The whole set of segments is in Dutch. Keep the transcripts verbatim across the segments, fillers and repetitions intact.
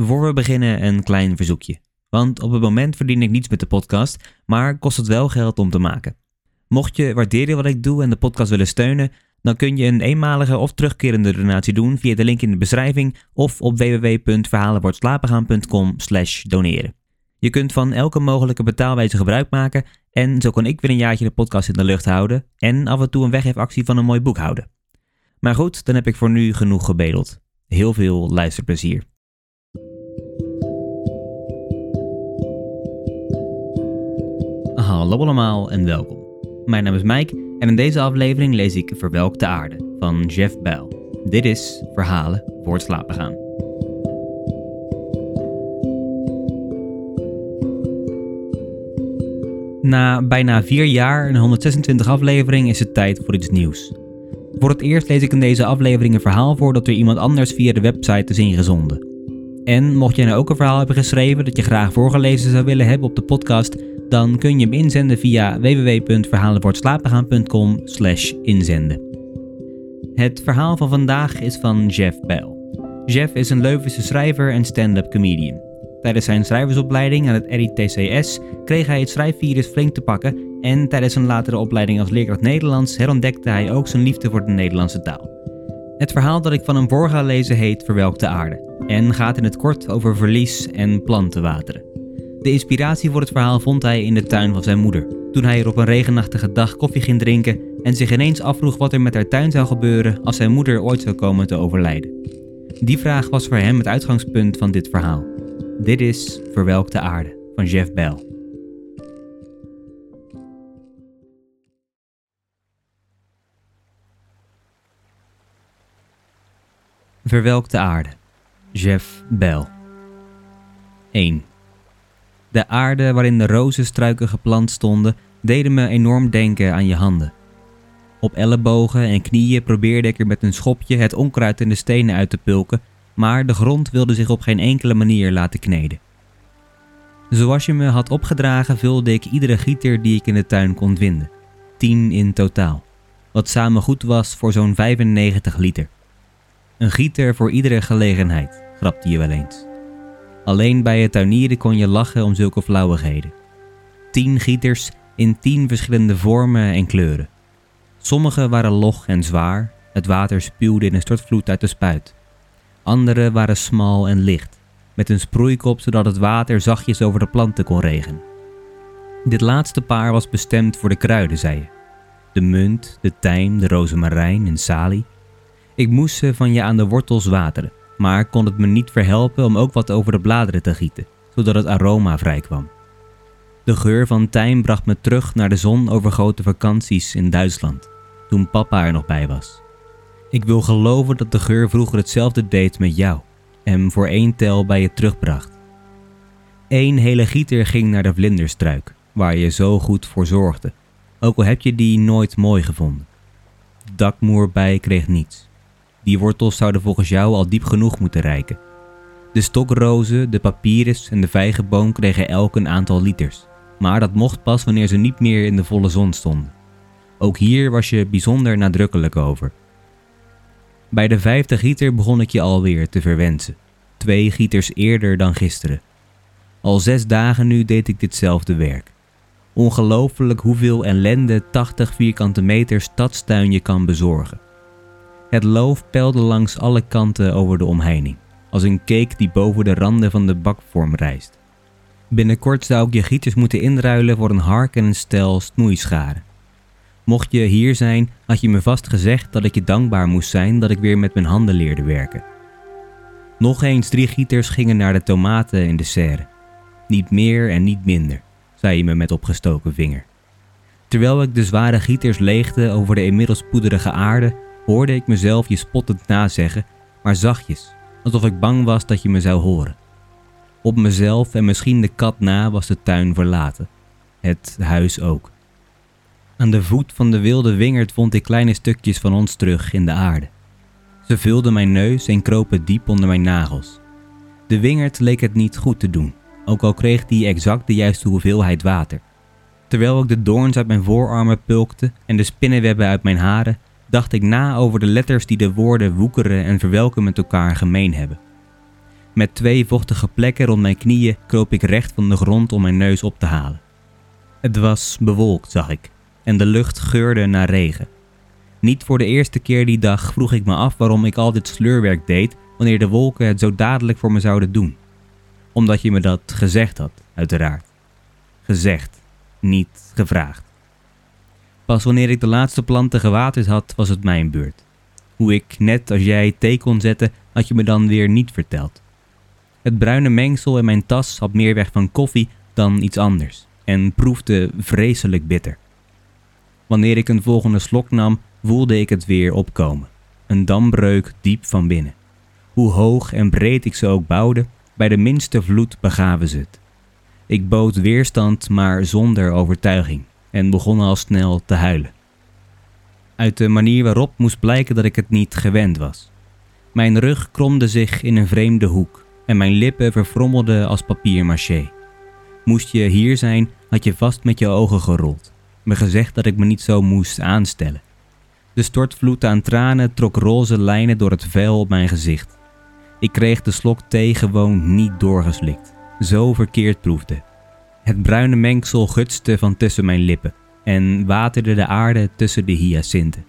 Voor we beginnen een klein verzoekje. Want op het moment verdien ik niets met de podcast, maar kost het wel geld om te maken. Mocht je waarderen wat ik doe en de podcast willen steunen, dan kun je een eenmalige of terugkerende donatie doen via de link in de beschrijving of op w w w punt verhalenvoortslapengaan punt com slash doneren. Je kunt van elke mogelijke betaalwijze gebruik maken en zo kan ik weer een jaartje de podcast in de lucht houden en af en toe een weggeefactie van een mooi boek houden. Maar goed, dan heb ik voor nu genoeg gebedeld. Heel veel luisterplezier. Hallo allemaal en welkom. Mijn naam is Mike en in deze aflevering lees ik Verwelkte Aarde van Jeff Bell. Dit is Verhalen voor het slapen gaan. Na bijna vier jaar en honderdzesentwintig afleveringen is het tijd voor iets nieuws. Voor het eerst lees ik in deze aflevering een verhaal voor dat door iemand anders via de website is ingezonden. En mocht jij nou ook een verhaal hebben geschreven dat je graag voorgelezen zou willen hebben op de podcast, dan kun je hem inzenden via w w w punt verhalenvoortslapengaan punt com slash inzenden. Het verhaal van vandaag is van Jeff Bell. Jeff is een Leuvense schrijver en stand-up comedian. Tijdens zijn schrijversopleiding aan het R I T C S kreeg hij het schrijfvirus flink te pakken en tijdens zijn latere opleiding als leerkracht Nederlands herontdekte hij ook zijn liefde voor de Nederlandse taal. Het verhaal dat ik van hem voor ga lezen heet Verwelkte Aarde en gaat in het kort over verlies en plantenwateren. De inspiratie voor het verhaal vond hij in de tuin van zijn moeder, toen hij er op een regenachtige dag koffie ging drinken en zich ineens afvroeg wat er met haar tuin zou gebeuren als zijn moeder ooit zou komen te overlijden. Die vraag was voor hem het uitgangspunt van dit verhaal. Dit is Verwelkte Aarde van Jeff Bell. Verwelkte Aarde, Jeff Bell. één. De aarde waarin de rozenstruiken geplant stonden, deden me enorm denken aan je handen. Op ellebogen en knieën probeerde ik er met een schopje het onkruid en de stenen uit te pulken, maar de grond wilde zich op geen enkele manier laten kneden. Zoals je me had opgedragen vulde ik iedere gieter die ik in de tuin kon vinden. Tien in totaal. Wat samen goed was voor zo'n vijfennegentig liter. Een gieter voor iedere gelegenheid, grapte je wel eens. Alleen bij het tuinieren kon je lachen om zulke flauwigheden. Tien gieters in tien verschillende vormen en kleuren. Sommige waren log en zwaar, het water spuwde in een stortvloed uit de spuit. Andere waren smal en licht, met een sproeikop zodat het water zachtjes over de planten kon regenen. Dit laatste paar was bestemd voor de kruiden, zei je. De munt, de tijm, de rozemarijn en salie. Ik moest ze van je aan de wortels wateren, maar kon het me niet verhelpen om ook wat over de bladeren te gieten, zodat het aroma vrijkwam. De geur van tijm bracht me terug naar de zonovergoten vakanties in Duitsland, toen papa er nog bij was. Ik wil geloven dat de geur vroeger hetzelfde deed met jou en voor één tel bij je terugbracht. Eén hele gieter ging naar de vlinderstruik, waar je zo goed voor zorgde, ook al heb je die nooit mooi gevonden. De dakmoerbij kreeg niets. Die wortels zouden volgens jou al diep genoeg moeten reiken. De stokrozen, de papyrus en de vijgenboom kregen elk een aantal liters, maar dat mocht pas wanneer ze niet meer in de volle zon stonden. Ook hier was je bijzonder nadrukkelijk over. Bij de vijfde gieter begon ik je alweer te verwensen. Twee gieters eerder dan gisteren. Al zes dagen nu deed ik ditzelfde werk. Ongelooflijk hoeveel ellende tachtig vierkante meter stadstuin je kan bezorgen. Het loof peilde langs alle kanten over de omheining, als een cake die boven de randen van de bakvorm rijst. Binnenkort zou ik je gieters moeten inruilen voor een hark en een stel snoeischaren. Mocht je hier zijn, had je me vast gezegd dat ik je dankbaar moest zijn dat ik weer met mijn handen leerde werken. Nog eens drie gieters gingen naar de tomaten in de serre. Niet meer en niet minder, zei je me met opgestoken vinger. Terwijl ik de zware gieters leegde over de inmiddels poederige aarde, hoorde ik mezelf je spottend nazeggen, maar zachtjes, alsof ik bang was dat je me zou horen. Op mezelf en misschien de kat na was de tuin verlaten. Het huis ook. Aan de voet van de wilde wingerd vond ik kleine stukjes van ons terug in de aarde. Ze vulden mijn neus en kropen diep onder mijn nagels. De wingerd leek het niet goed te doen, ook al kreeg die exact de juiste hoeveelheid water. Terwijl ik de doorns uit mijn voorarmen pulkte en de spinnenwebben uit mijn haren, dacht ik na over de letters die de woorden woekeren en verwelken met elkaar gemeen hebben. Met twee vochtige plekken rond mijn knieën kroop ik recht van de grond om mijn neus op te halen. Het was bewolkt, zag ik, en de lucht geurde naar regen. Niet voor de eerste keer die dag vroeg ik me af waarom ik al dit sleurwerk deed wanneer de wolken het zo dadelijk voor me zouden doen. Omdat je me dat gezegd had, uiteraard. Gezegd, niet gevraagd. Pas wanneer ik de laatste planten gewaterd had, was het mijn beurt. Hoe ik, net als jij, thee kon zetten, had je me dan weer niet verteld. Het bruine mengsel in mijn tas had meer weg van koffie dan iets anders en proefde vreselijk bitter. Wanneer ik een volgende slok nam, voelde ik het weer opkomen. Een dambreuk diep van binnen. Hoe hoog en breed ik ze ook bouwde, bij de minste vloed begaven ze het. Ik bood weerstand, maar zonder overtuiging, en begon al snel te huilen. Uit de manier waarop moest blijken dat ik het niet gewend was. Mijn rug kromde zich in een vreemde hoek en mijn lippen verfrommelden als papier-maché. Moest je hier zijn, had je vast met je ogen gerold. Me gezegd dat ik me niet zo moest aanstellen. De stortvloed aan tranen trok roze lijnen door het vel op mijn gezicht. Ik kreeg de slok thee gewoon niet doorgeslikt. Zo verkeerd proefde. Het bruine mengsel gutste van tussen mijn lippen en waterde de aarde tussen de hyacinten.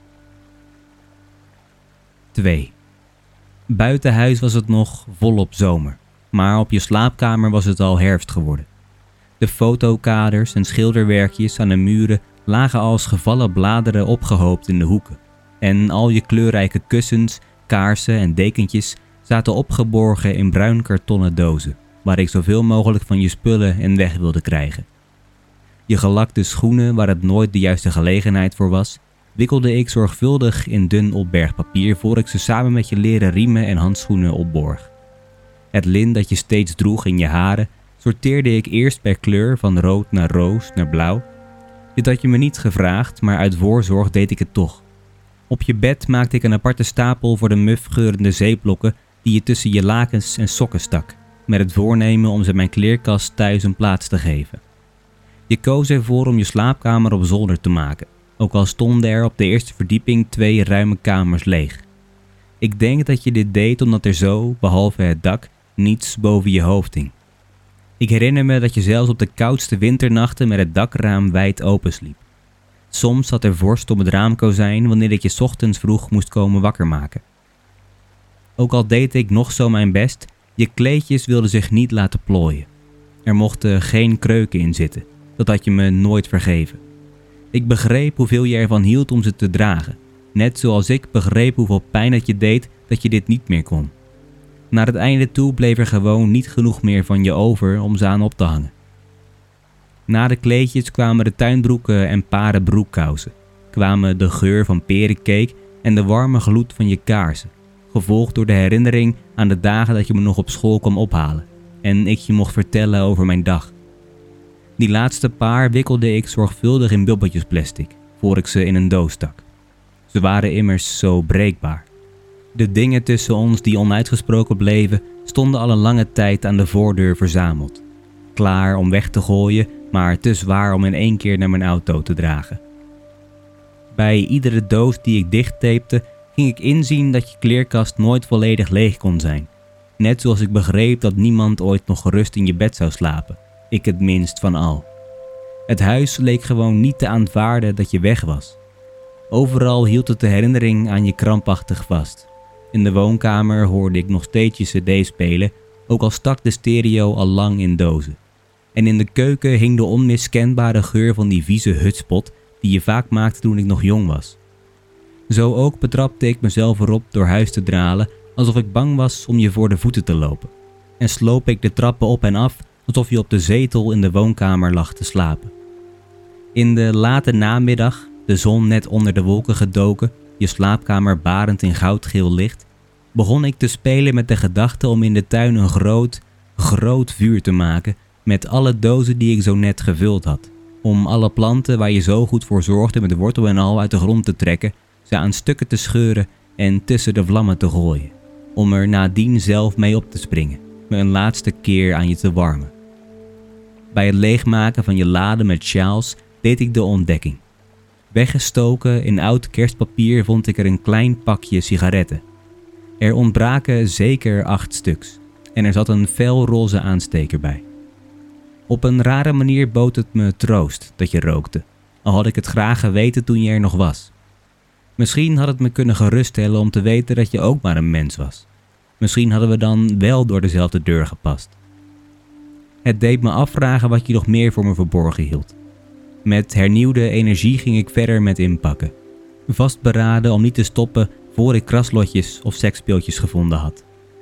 twee. Buitenhuis was het nog volop zomer, maar op je slaapkamer was het al herfst geworden. De fotokaders en schilderwerkjes aan de muren lagen als gevallen bladeren opgehoopt in de hoeken. En al je kleurrijke kussens, kaarsen en dekentjes zaten opgeborgen in bruin kartonnen dozen, waar ik zoveel mogelijk van je spullen en weg wilde krijgen. Je gelakte schoenen, waar het nooit de juiste gelegenheid voor was, wikkelde ik zorgvuldig in dun opbergpapier voor ik ze samen met je leren riemen en handschoenen opborg. Het lint dat je steeds droeg in je haren sorteerde ik eerst per kleur van rood naar roos naar blauw. Dit had je me niet gevraagd, maar uit voorzorg deed ik het toch. Op je bed maakte ik een aparte stapel voor de muf geurende zeepblokken die je tussen je lakens en sokken stak, met het voornemen om ze mijn kleerkast thuis een plaats te geven. Je koos ervoor om je slaapkamer op zolder te maken, ook al stonden er op de eerste verdieping twee ruime kamers leeg. Ik denk dat je dit deed omdat er zo, behalve het dak, niets boven je hoofd hing. Ik herinner me dat je zelfs op de koudste winternachten met het dakraam wijd open sliep. Soms zat er vorst op het raamkozijn wanneer ik je 's ochtends vroeg moest komen wakker maken. Ook al deed ik nog zo mijn best, je kleedjes wilden zich niet laten plooien. Er mochten geen kreuken in zitten, dat had je me nooit vergeven. Ik begreep hoeveel je ervan hield om ze te dragen, net zoals ik begreep hoeveel pijn het je deed dat je dit niet meer kon. Naar het einde toe bleef er gewoon niet genoeg meer van je over om ze aan op te hangen. Na de kleedjes kwamen de tuinbroeken en paren broekkousen, kwamen de geur van perencake en de warme gloed van je kaarsen, gevolgd door de herinnering aan de dagen dat je me nog op school kwam ophalen en ik je mocht vertellen over mijn dag. Die laatste paar wikkelde ik zorgvuldig in bubbeltjes plastic, voor ik ze in een doos stak. Ze waren immers zo breekbaar. De dingen tussen ons die onuitgesproken bleven, stonden al een lange tijd aan de voordeur verzameld. Klaar om weg te gooien, maar te zwaar om in één keer naar mijn auto te dragen. Bij iedere doos die ik dichttapte, ging ik inzien dat je kleerkast nooit volledig leeg kon zijn. Net zoals ik begreep dat niemand ooit nog gerust in je bed zou slapen. Ik het minst van al. Het huis leek gewoon niet te aanvaarden dat je weg was. Overal hield het de herinnering aan je krampachtig vast. In de woonkamer hoorde ik nog steeds je cd spelen, ook al stak de stereo al lang in dozen. En in de keuken hing de onmiskenbare geur van die vieze hutspot die je vaak maakte toen ik nog jong was. Zo ook betrapte ik mezelf erop door huis te dralen, alsof ik bang was om je voor de voeten te lopen. En sloop ik de trappen op en af, alsof je op de zetel in de woonkamer lag te slapen. In de late namiddag, de zon net onder de wolken gedoken, je slaapkamer barend in goudgeel licht, begon ik te spelen met de gedachte om in de tuin een groot, groot vuur te maken met alle dozen die ik zo net gevuld had. Om alle planten waar je zo goed voor zorgde met wortel en al uit de grond te trekken, ze aan stukken te scheuren en tussen de vlammen te gooien. Om er nadien zelf mee op te springen, me een laatste keer aan je te warmen. Bij het leegmaken van je lade met sjaals deed ik de ontdekking. Weggestoken in oud kerstpapier vond ik er een klein pakje sigaretten. Er ontbraken zeker acht stuks, en er zat een felroze aansteker bij. Op een rare manier bood het me troost dat je rookte, al had ik het graag geweten toen je er nog was. Misschien had het me kunnen geruststellen om te weten dat je ook maar een mens was. Misschien hadden we dan wel door dezelfde deur gepast. Het deed me afvragen wat je nog meer voor me verborgen hield. Met hernieuwde energie ging ik verder met inpakken. Vastberaden om niet te stoppen voor ik kraslotjes of seksspeeltjes gevonden had.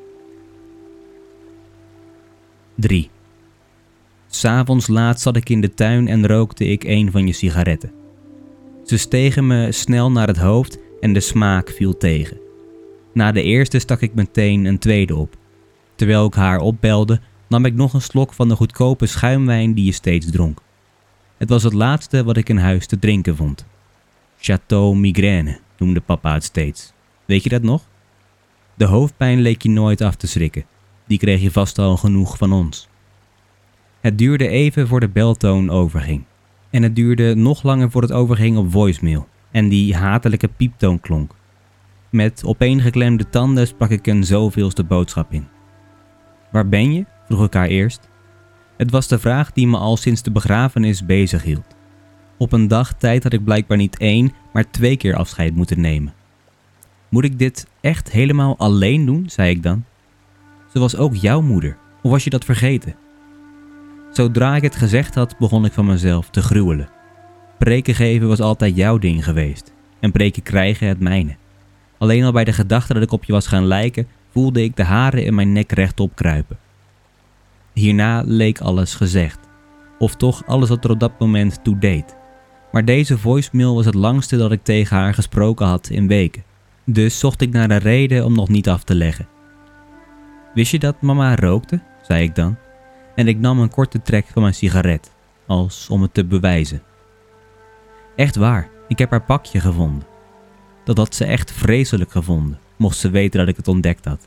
drie. 'S'avonds laat zat ik in de tuin en rookte ik een van je sigaretten. Ze stegen me snel naar het hoofd en de smaak viel tegen. Na de eerste stak ik meteen een tweede op. Terwijl ik haar opbelde, nam ik nog een slok van de goedkope schuimwijn die je steeds dronk. Het was het laatste wat ik in huis te drinken vond. Château Migraine noemde papa het steeds. Weet je dat nog? De hoofdpijn leek je nooit af te schrikken. Die kreeg je vast al genoeg van ons. Het duurde even voor de beltoon overging. En het duurde nog langer voor het overging op voicemail en die hatelijke pieptoon klonk. Met opeengeklemde tanden sprak ik een zoveelste boodschap in. Waar ben je? Vroeg ik haar eerst. Het was de vraag die me al sinds de begrafenis bezig hield. Op een dag tijd had ik blijkbaar niet één, maar twee keer afscheid moeten nemen. Moet ik dit echt helemaal alleen doen, zei ik dan. Ze was ook jouw moeder, of was je dat vergeten? Zodra ik het gezegd had, begon ik van mezelf te gruwelen. Preken geven was altijd jouw ding geweest en preken krijgen het mijne. Alleen al bij de gedachte dat ik op je was gaan lijken, voelde ik de haren in mijn nek rechtop kruipen. Hierna leek alles gezegd, of toch alles wat er op dat moment toe deed. Maar deze voicemail was het langste dat ik tegen haar gesproken had in weken. Dus zocht ik naar een reden om nog niet af te leggen. Wist je dat mama rookte? Zei ik dan. En ik nam een korte trek van mijn sigaret, als om het te bewijzen. Echt waar, ik heb haar pakje gevonden. Dat had ze echt vreselijk gevonden, mocht ze weten dat ik het ontdekt had.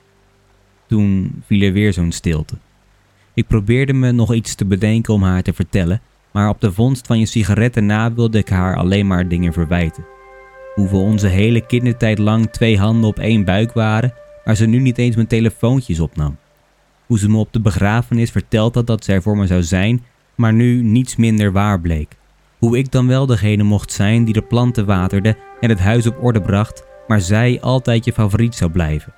Toen viel er weer zo'n stilte. Ik probeerde me nog iets te bedenken om haar te vertellen, maar op de vondst van je sigaretten na wilde ik haar alleen maar dingen verwijten. Hoe we onze hele kindertijd lang twee handen op één buik waren, maar ze nu niet eens mijn telefoontjes opnam. Hoe ze me op de begrafenis verteld had dat ze er voor me zou zijn, maar nu niets minder waar bleek. Hoe ik dan wel degene mocht zijn die de planten waterde en het huis op orde bracht, maar zij altijd je favoriet zou blijven.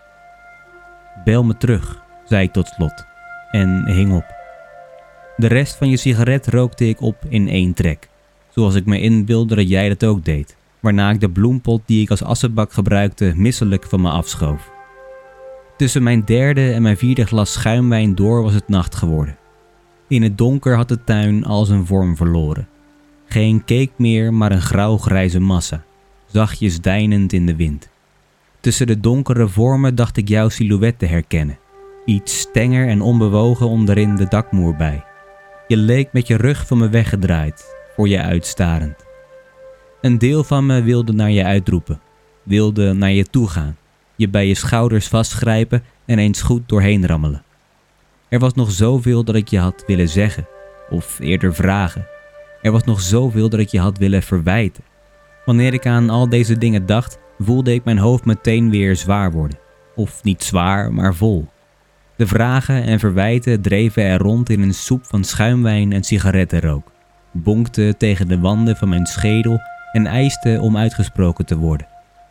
Bel me terug, zei ik tot slot, en hing op. De rest van je sigaret rookte ik op in één trek, zoals ik me inbeeldde dat jij dat ook deed, waarna ik de bloempot die ik als assenbak gebruikte misselijk van me afschoof. Tussen mijn derde en mijn vierde glas schuimwijn door was het nacht geworden. In het donker had de tuin al zijn vorm verloren. Geen cake meer, maar een grauw-grijze massa, zachtjes deinend in de wind. Tussen de donkere vormen dacht ik jouw silhouet te herkennen. Iets tenger en onbewogen onderin de dakmoer bij. Je leek met je rug van me weggedraaid, voor je uitstarend. Een deel van me wilde naar je uitroepen, wilde naar je toe gaan, je bij je schouders vastgrijpen en eens goed doorheen rammelen. Er was nog zoveel dat ik je had willen zeggen, of eerder vragen. Er was nog zoveel dat ik je had willen verwijten. Wanneer ik aan al deze dingen dacht, voelde ik mijn hoofd meteen weer zwaar worden. Of niet zwaar, maar vol. De vragen en verwijten dreven er rond in een soep van schuimwijn en sigarettenrook, bonkten tegen de wanden van mijn schedel en eisten om uitgesproken te worden.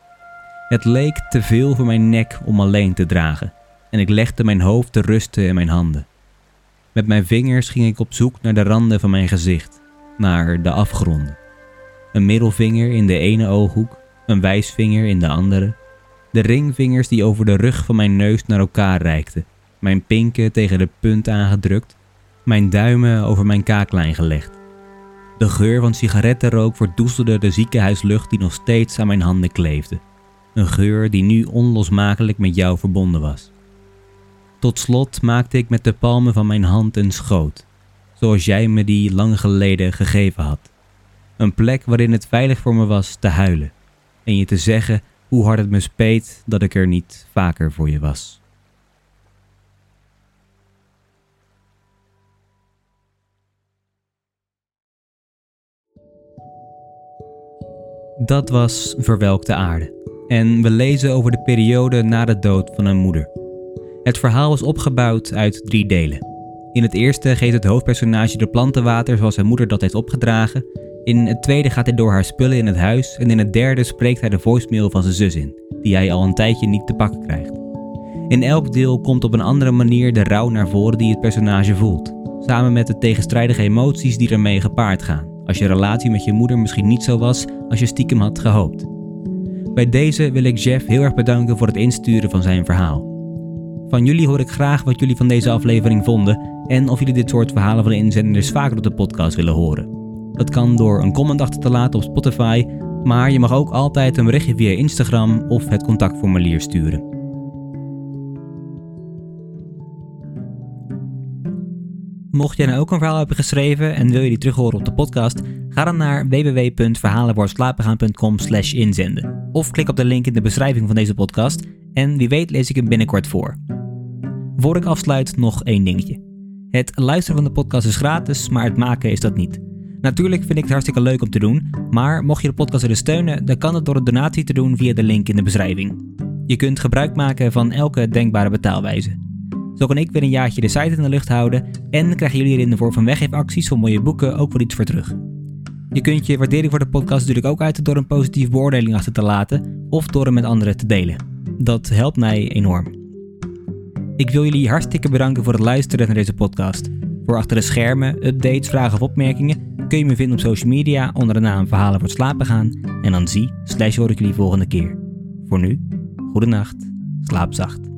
Het leek te veel voor mijn nek om alleen te dragen en ik legde mijn hoofd te rusten in mijn handen. Met mijn vingers ging ik op zoek naar de randen van mijn gezicht, naar de afgronden. Een middelvinger in de ene ooghoek, een wijsvinger in de andere. De ringvingers die over de rug van mijn neus naar elkaar reikten, mijn pinken tegen de punt aangedrukt, mijn duimen over mijn kaaklijn gelegd. De geur van sigarettenrook verdoezelde de ziekenhuislucht die nog steeds aan mijn handen kleefde. Een geur die nu onlosmakelijk met jou verbonden was. Tot slot maakte ik met de palmen van mijn hand een schoot, zoals jij me die lang geleden gegeven had. Een plek waarin het veilig voor me was te huilen en je te zeggen hoe hard het me speet dat ik er niet vaker voor je was. Dat was Verwelkte Aarde en we lezen over de periode na de dood van een moeder. Het verhaal is opgebouwd uit drie delen. In het eerste geeft het hoofdpersonage de plantenwater zoals zijn moeder dat heeft opgedragen. In het tweede gaat hij door haar spullen in het huis. En in het derde spreekt hij de voicemail van zijn zus in, die hij al een tijdje niet te pakken krijgt. In elk deel komt op een andere manier de rouw naar voren die het personage voelt. Samen met de tegenstrijdige emoties die ermee gepaard gaan. Als je relatie met je moeder misschien niet zo was als je stiekem had gehoopt. Bij deze wil ik Jeff heel erg bedanken voor het insturen van zijn verhaal. Van jullie hoor ik graag wat jullie van deze aflevering vonden en of jullie dit soort verhalen van de inzenders vaker op de podcast willen horen. Dat kan door een comment achter te laten op Spotify, maar je mag ook altijd een berichtje via Instagram of het contactformulier sturen. Mocht jij nou ook een verhaal hebben geschreven en wil je die terug horen op de podcast, ga dan naar w w w punt verhalenvoorslapengaan punt com slash inzenden. Of klik op de link in de beschrijving van deze podcast en wie weet lees ik hem binnenkort voor. Voor ik afsluit nog één dingetje. Het luisteren van de podcast is gratis, maar het maken is dat niet. Natuurlijk vind ik het hartstikke leuk om te doen, maar mocht je de podcast willen steunen, dan kan het door een donatie te doen via de link in de beschrijving. Je kunt gebruik maken van elke denkbare betaalwijze. Zo kan ik weer een jaartje de site in de lucht houden en krijgen jullie er in de vorm van weggeefacties van mooie boeken ook wel iets voor terug. Je kunt je waardering voor de podcast natuurlijk ook uiten door een positieve beoordeling achter te laten of door hem met anderen te delen. Dat helpt mij enorm. Ik wil jullie hartstikke bedanken voor het luisteren naar deze podcast. Voor achter de schermen, updates, vragen of opmerkingen kun je me vinden op social media onder de naam Verhalen voor het slapen gaan en dan zie slash hoor ik jullie volgende keer. Voor nu, goedenacht, slaap zacht.